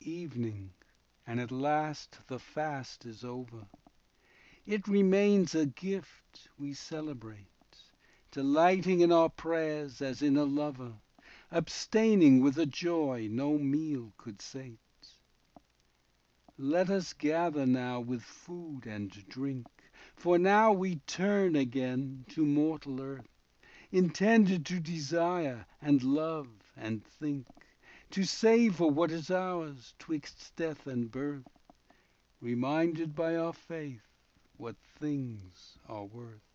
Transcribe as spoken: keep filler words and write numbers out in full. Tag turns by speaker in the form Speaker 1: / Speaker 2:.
Speaker 1: evening, and at last the fast is over. It remains a gift we celebrate, delighting in our prayers as in a lover, abstaining with a joy no meal could sate. Let us gather now with food and drink, for now we turn again to mortal earth, intended to desire and love and think, to savour what is ours 'twixt death and birth, reminded by our faith what things are worth.